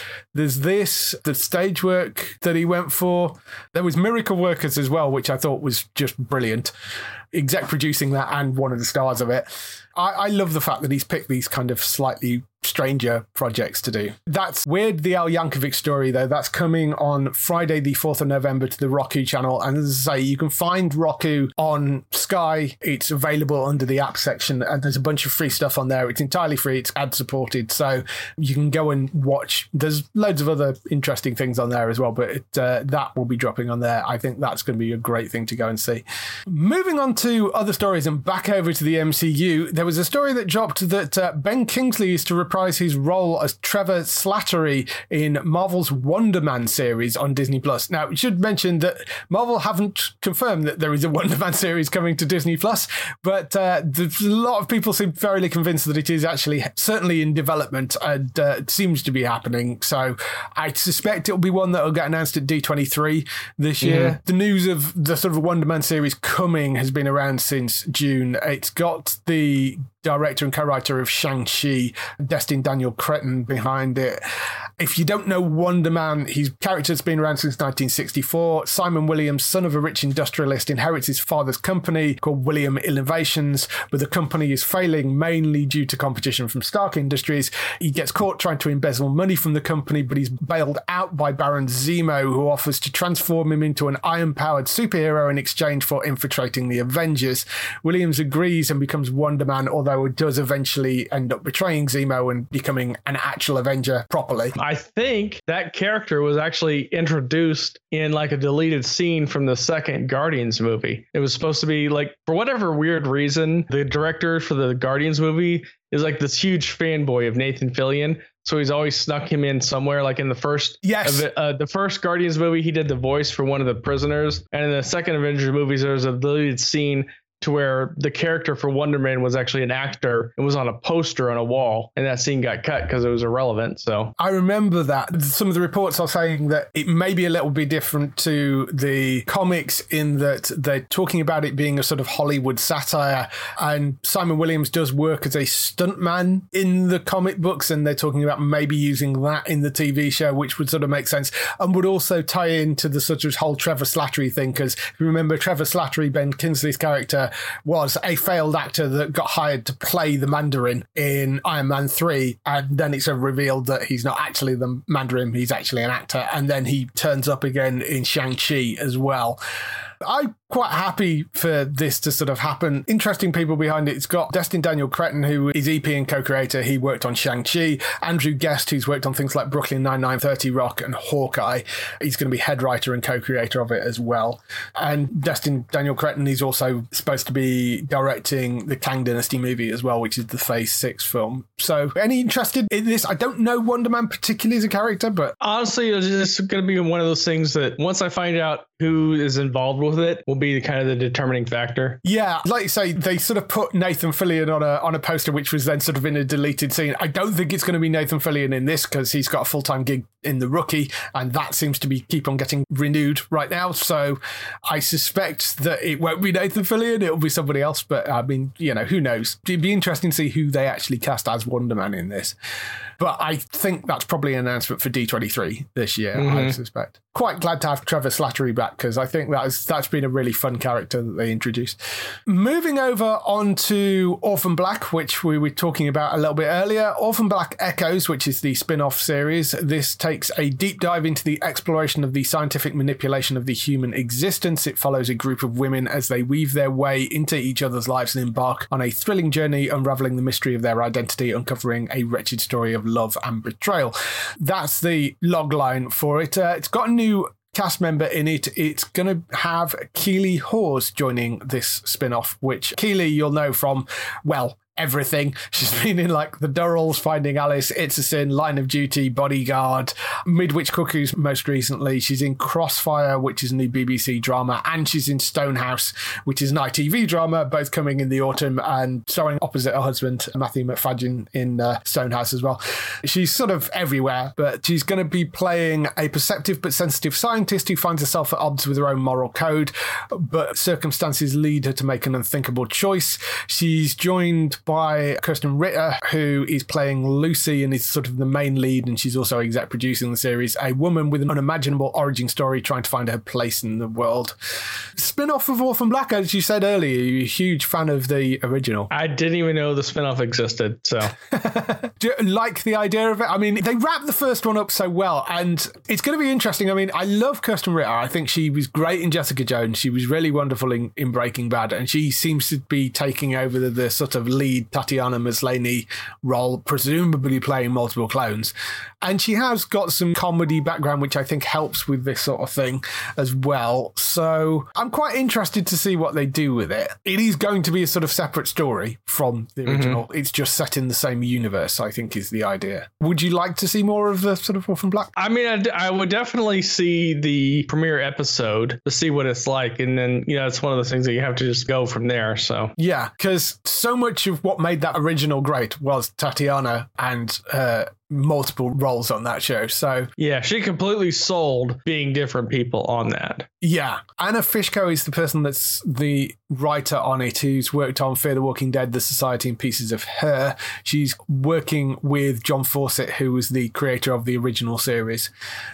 the stage work that he went for. There was Miracle Workers as well, which I thought was just brilliant. Exec producing that and one of the stars of it. I love the fact that he's picked these kind of slightly stranger projects to do. That's Weird, the Al Yankovic story, though. That's coming on Friday, the 4th of November to the Roku channel. And as I say, you can find Roku on Sky. It's available under the app section, and there's a bunch of free stuff on there. It's entirely free. It's ad supported, so you can go and watch. There's loads of other interesting things on there as well, but that will be dropping on there. I think that's going to be a great thing to go and see. Moving on to other stories and back over to the MCU, there was a story that dropped that Ben Kingsley is to reprise his role as Trevor Slattery in Marvel's Wonder Man series on Disney+. Now, we should mention that Marvel haven't confirmed that there is a Wonder Man series coming to Disney+, but a lot of people seem fairly convinced that it is actually certainly in development, and it seems to be happening. So I suspect it'll be one that will get announced at D23 this year. The news of the sort of Wonder Man series coming has been around since June. It's got the director and co-writer of Shang-Chi, Destin Daniel Cretton behind it. If you don't know Wonder Man, his character's been around since 1964. Simon Williams, son of a rich industrialist, inherits his father's company called William Innovations, but the company is failing mainly due to competition from Stark Industries. He gets caught trying to embezzle money from the company, but he's bailed out by Baron Zemo, who offers to transform him into an iron-powered superhero in exchange for infiltrating the Avengers. Williams agrees and becomes Wonder Man, although it does eventually end up betraying Zemo and becoming an actual Avenger properly. I think that character was actually introduced in like a deleted scene from the second Guardians movie. It was supposed to be like, for whatever weird reason, the director for the Guardians movie is like this huge fanboy of Nathan Fillion. So he's always snuck him in somewhere. Like in the first, the first Guardians movie, he did the voice for one of the prisoners. And in the second Avengers movies, there was a deleted scene to where the character for Wonder Man was actually an actor and was on a poster on a wall, and that scene got cut because it was irrelevant. So I remember that. Some of the reports are saying that it may be a little bit different to the comics in that they're talking about it being a sort of Hollywood satire, and Simon Williams does work as a stuntman in the comic books, and they're talking about maybe using that in the TV show, which would sort of make sense and would also tie into the sort of whole Trevor Slattery thing, because if you remember, Trevor Slattery, Ben Kingsley's character, was a failed actor that got hired to play the Mandarin in Iron Man 3, and then it's revealed that he's not actually the Mandarin, he's actually an actor, and then he turns up again in Shang-Chi as well. I'm quite happy for this to sort of happen. Interesting people behind it. It's got Destin Daniel Cretton, who is EP and co-creator. He worked on Shang-Chi. Andrew Guest, who's worked on things like Brooklyn Nine-Nine, 30 Rock, and Hawkeye. He's going to be head writer and co-creator of it as well. And Destin Daniel Cretton is also supposed to be directing the Kang Dynasty movie as well, which is the Phase 6 film. So, any interested in this? I don't know Wonder Man particularly as a character, but honestly, it's just going to be one of those things that once I find out who is involved with it will be kind of the determining factor. Yeah, like you say, they sort of put Nathan Fillion on a poster, which was then sort of in a deleted scene. I don't think it's going to be Nathan Fillion in this because he's got a full-time gig in The Rookie, and that seems to be keep on getting renewed right now. So I suspect that it won't be Nathan Fillion, it'll be somebody else. But I mean, you know, who knows? It'd be interesting to see who they actually cast as Wonder Man in this. But I think that's probably an announcement for D23 this year, I suspect. Quite glad to have Trevor Slattery back because I think that's been a really fun character that they introduced. Moving over onto Orphan Black, which we were talking about a little bit earlier. Orphan Black Echoes, which is the spin-off series. This takes a deep dive into the exploration of the scientific manipulation of the human existence. It follows a group of women as they weave their way into each other's lives and embark on a thrilling journey, unraveling the mystery of their identity, uncovering a wretched story of love and betrayal. That's the log line for it. It's got a new cast member in it. It's going to have Keely Hawes joining this spin-off, which Keely you'll know from, well, everything. She's been in like The Durrells, Finding Alice, It's a Sin, Line of Duty, Bodyguard, Midwich Cuckoos most recently. She's in Crossfire, which is a new BBC drama, and she's in Stonehouse, which is an ITV drama, both coming in the autumn and starring opposite her husband, Matthew McFadden, in Stonehouse as well. She's sort of everywhere, but she's going to be playing a perceptive but sensitive scientist who finds herself at odds with her own moral code, but circumstances lead her to make an unthinkable choice. She's joined by Kirsten Ritter, who is playing Lucy and is sort of the main lead, and she's also exec producing the series, a woman with an unimaginable origin story trying to find her place in the world. Spin-off of Orphan Black, as you said earlier, you're a huge fan of the original. I didn't even know the spin-off existed, so. Do you like the idea of it? I mean, they wrapped the first one up so well, and it's going to be interesting. I mean, I love Kirsten Ritter. I think she was great in Jessica Jones. She was really wonderful in Breaking Bad, and she seems to be taking over the sort of lead Tatiana Maslany role, presumably playing multiple clones. And she has got some comedy background, which I think helps with this sort of thing as well. So I'm quite interested to see what they do with it. It is going to be a sort of separate story from the original. It's just set in the same universe, I think, is the idea. Would you like to see more of the sort of Orphan Black? I mean, I would definitely see the premiere episode to see what it's like. And then, you know, it's one of those things that you have to just go from there. So, yeah, because so much of what made that original great was Tatiana and her multiple roles on that show. So yeah, she completely sold being different people on that. Yeah. Anna Fishko is the person that's the writer on it, who's worked on Fear the Walking Dead, The Society, and Pieces of Her. She's working with John Fawcett, who was the creator of the original series.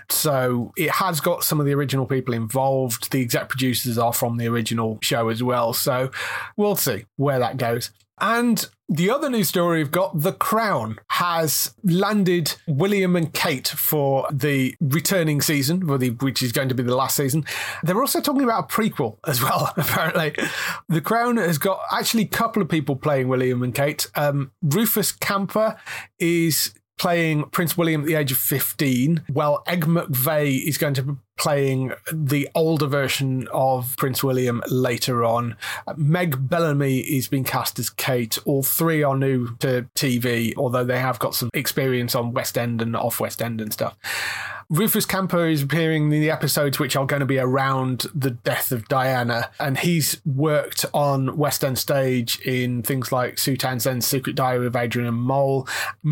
So it has got some of the original people involved. The exec producers are from the original show as well. So we'll see where that goes. And the other news story we've got, The Crown has landed William and Kate for the returning season, which is going to be the last season. They're also talking about a prequel as well, apparently. The Crown has got actually a couple of people playing William and Kate. Rufus Camper is playing Prince William at the age of 15, while Egg McVey is going to be playing the older version of Prince William later on. Meg Bellamy is being cast as Kate. All three are new to TV, although they have got some experience on West End and off West End and stuff. Rufus Camper is appearing in the episodes which are going to be around the death of Diana, and he's worked on West End stage in things like Sue Townsend's Secret Diary of Adrian Mole.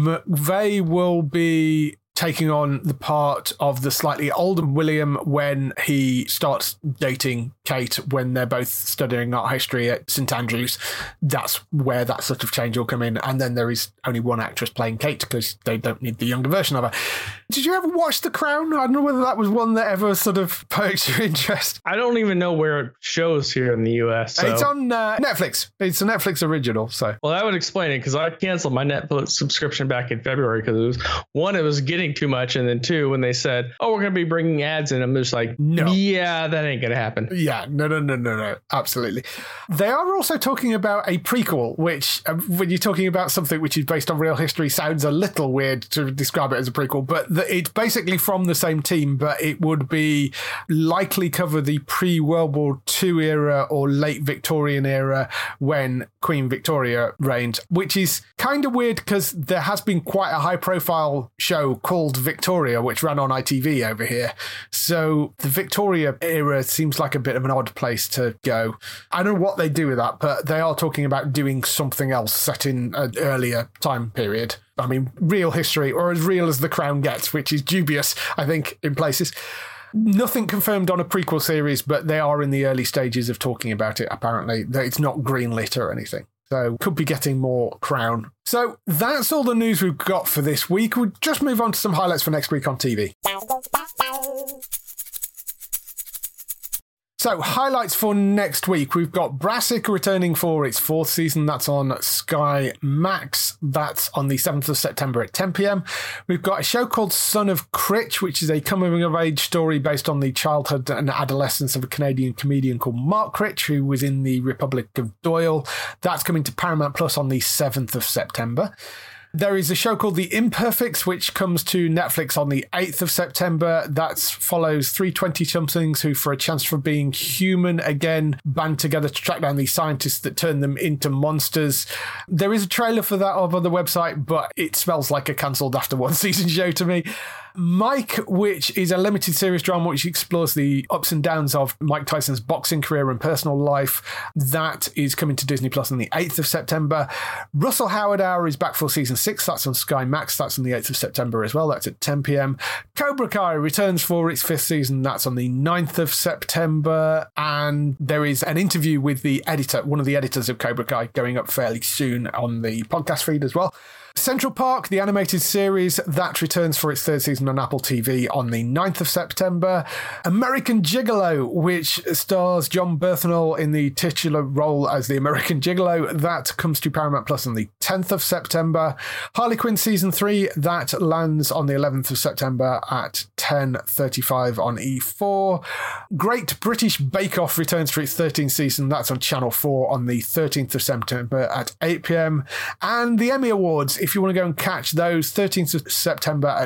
McVey will be taking on the part of the slightly older William when he starts dating Kate when they're both studying art history at St Andrews. That's where that sort of change will come in. And then there is only one actress playing Kate because they don't need the younger version of her. Did you ever watch The Crown? I don't know whether that was one that ever sort of perked your interest. I don't even know where it shows here in the US. So. It's on Netflix. It's a Netflix original. So, well, that would explain it, because I canceled my Netflix subscription back in February because it was, one, it was getting too much, and then two, when they said, oh, we're going to be bringing ads in, I'm just like, no, yeah, that ain't going to happen. Yeah, no, absolutely. They are also talking about a prequel, which when you're talking about something which is based on real history sounds a little weird to describe it as a prequel, but it's basically from the same team, but it would be likely cover the pre-World War II era or late Victorian era when Queen Victoria reigned, which is kind of weird because there has been quite a high-profile show called Victoria, which ran on ITV over here. So the Victoria era seems like a bit of an odd place to go. I don't know what they do with that, but they are talking about doing something else set in an earlier time period. I mean, real history, or as real as The Crown gets, which is dubious, I think, in places. Nothing confirmed on a prequel series, but they are in the early stages of talking about it, apparently. It's not greenlit or anything. So could be getting more Crown. So that's all the news we've got for this week. We'll just move on to some highlights for next week on TV. So, highlights for next week. We've got Brassic returning for its fourth season. That's on Sky Max. That's on the 7th of September at 10 p.m. We've got a show called Son of Critch, which is a coming-of-age story based on the childhood and adolescence of a Canadian comedian called Mark Critch, who was in the Republic of Doyle. That's coming to Paramount Plus on the 7th of September. There is a show called The Imperfects, which comes to Netflix on the 8th of September. That follows three 20-somethings who, for a chance for being human again, band together to track down the scientists that turn them into monsters. There is a trailer for that over the website, but it smells like a cancelled after one season show to me. Mike, which is a limited series drama which explores the ups and downs of Mike Tyson's boxing career and personal life. That is coming to Disney Plus on the 8th of September. Russell Howard Hour is back for season 6. That's on Sky Max. That's on the 8th of September as well. That's at 10 p.m. Cobra Kai returns for its 5th season. That's on the 9th of September. And there is an interview with the editor, one of the editors of Cobra Kai, going up fairly soon on the podcast feed as well. Central Park, the animated series, that returns for its 3rd season on Apple TV on the 9th of September. American Gigolo, which stars John Berthnall in the titular role as the American Gigolo, that comes to Paramount Plus on the 10th of September. Harley Quinn Season 3, that lands on the 11th of September at 10:35 on E4. Great British Bake Off returns for its 13th season. That's on Channel 4 on the 13th of September at 8 p.m. And the Emmy Awards, if you want to go and catch those, 13th of September at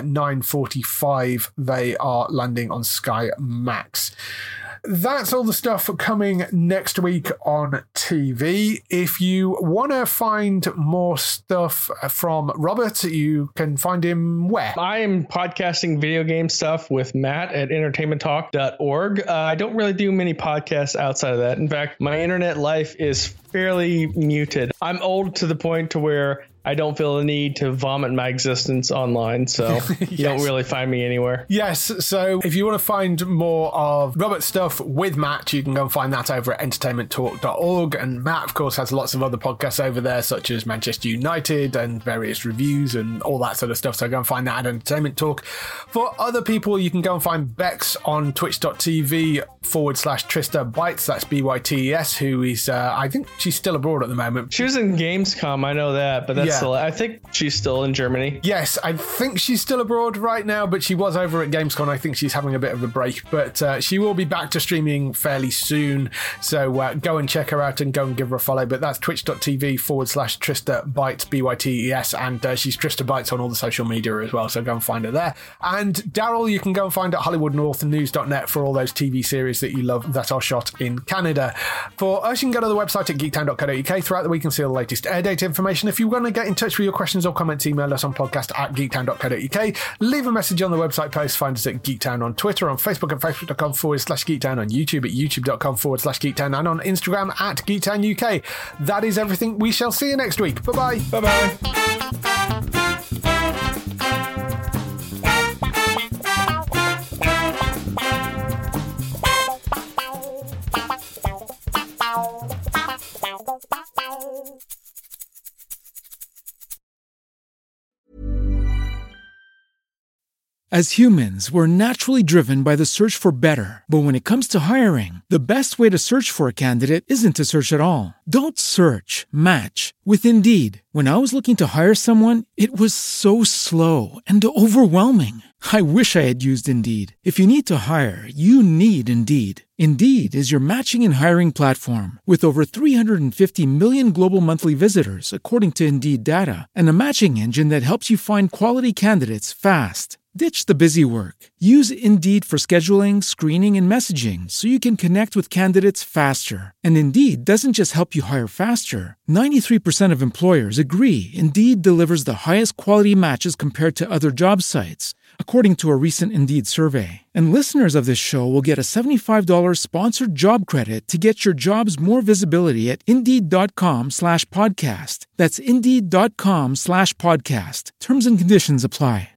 9:45, they are landing on Sky Max. That's all the stuff coming next week on TV. If you want to find more stuff from Robert, you can find him where? I am podcasting video game stuff with Matt at entertainmenttalk.org. I don't really do many podcasts outside of that. In fact, my internet life is fairly muted. I'm old to the point to where I don't feel the need to vomit my existence online, so you don't really find me anywhere. Yes, so if you want to find more of Robert's stuff with Matt, you can go and find that over at entertainmenttalk.org. And Matt, of course, has lots of other podcasts over there, such as Manchester United and various reviews and all that sort of stuff. So go and find that at Entertainment Talk. For other people, you can go and find Bex on twitch.tv/Trista Bytes. That's BYTES, who is, I think she's still abroad at the moment. She was in Gamescom, I know that, but that's still, I think she's still in Germany. Yes, I think she's still abroad right now, but she was over at Gamescom. I think she's having a bit of a break, but she will be back to streaming fairly soon. So go and check her out and go and give her a follow. But that's twitch.tv/Trista Bytes, BYTES, and she's Trista Bytes on all the social media as well. So go and find her there. And Daryl, you can go and find at HollywoodNorthNews.net for all those TV series that you love that are shot in Canada. For us, you can go to the website at geektown.co.uk. Throughout the week, you can see all the latest air date information. If you want to get in touch with your questions or comments, email us on podcast@geektown.co.uk. Leave a message on the website post. Find us at Geektown on Twitter, on Facebook at facebook.com/Geektown, on YouTube at youtube.com/Geektown, and on Instagram at Geektown UK. That is everything. We shall see you next week. Bye-bye. Bye-bye. As humans, we're naturally driven by the search for better. But when it comes to hiring, the best way to search for a candidate isn't to search at all. Don't search, match with Indeed. When I was looking to hire someone, it was so slow and overwhelming. I wish I had used Indeed. If you need to hire, you need Indeed. Indeed is your matching and hiring platform with over 350 million global monthly visitors, according to Indeed data, and a matching engine that helps you find quality candidates fast. Ditch the busy work. Use Indeed for scheduling, screening, and messaging so you can connect with candidates faster. And Indeed doesn't just help you hire faster. 93% of employers agree Indeed delivers the highest quality matches compared to other job sites, according to a recent Indeed survey. And listeners of this show will get a $75 sponsored job credit to get your jobs more visibility at Indeed.com/podcast. That's Indeed.com/podcast. Terms and conditions apply.